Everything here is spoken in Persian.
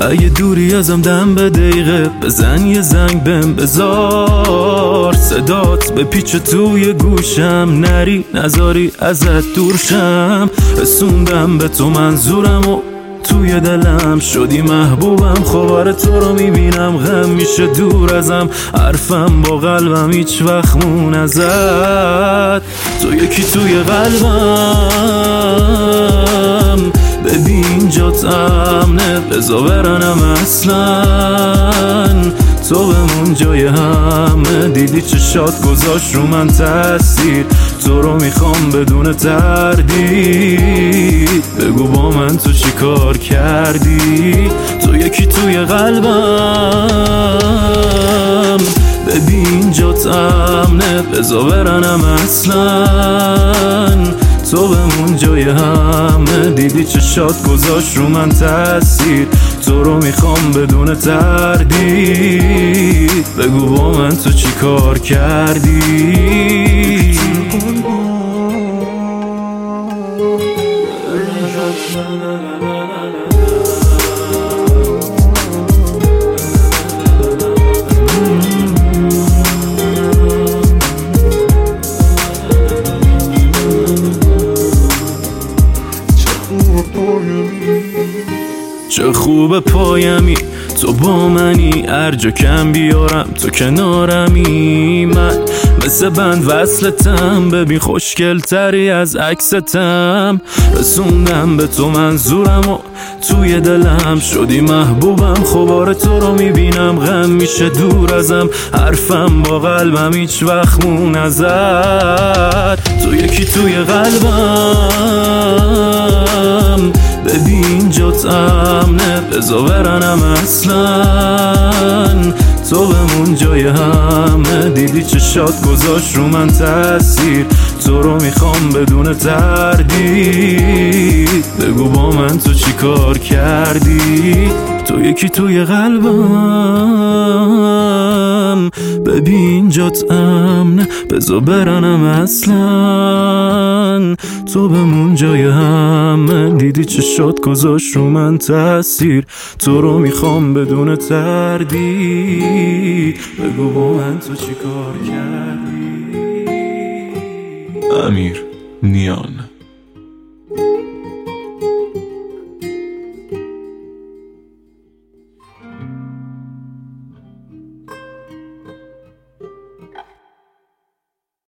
اگه دوری ازم دم به دقیقه بزن یه زنگ بهم بذار، صدات به پیچ توی گوشم، نری نذاری ازت دورشم. رسوندم به تو منظورم و توی دلم شدی محبوبم. خوبار تو رو میبینم غم میشه دور ازم، حرفم با قلبم هیچ وقت مون ازت. تو یکی توی قلبم، ببین جات امنه بزا برنم اصلا. تو بمون جای همه، دیدی چشات گذاشت رو من تاثیر. تو رو میخوام بدون تردید، بگو با من تو چی کار کردی. تو یکی توی قلبم، ببین جات امنه بزا برنم اصلا. تو بمون جای همه، دیدی چشات گذاشت رو من تاثیر. تو رو میخوام بدون تردید، بگو با من تو چی کار کردی. چه خوب پایمی تو با منی، هر جا کم بیارم تو کنارمی. من مثل بند وصلتم، ببین خوشگل تری از عکستم. رسوندم به تو منظورم و توی دلم شدی محبوبم. خوبار تو رو میبینم غم میشه دور ازم، حرفم با قلبم هیچ وقت مون ازت. تو یکی توی قلبم، ببین جات امنه بزا برنم اصلا. تو بمون جای همه، دیدی چشات گذاشت رو من تاثیر. تو رو میخوام بدون تردید، بگو با من تو چی کار کردی. تو یکی توی قلبم، ببین جات امنه بزا برنم اصلا. تو بمون جای همه، دیدی چشات گذاشت رو من تاثیر. تو رو میخوام بدون تردید، بگو با من تو چی کار کردی. امیر نیان.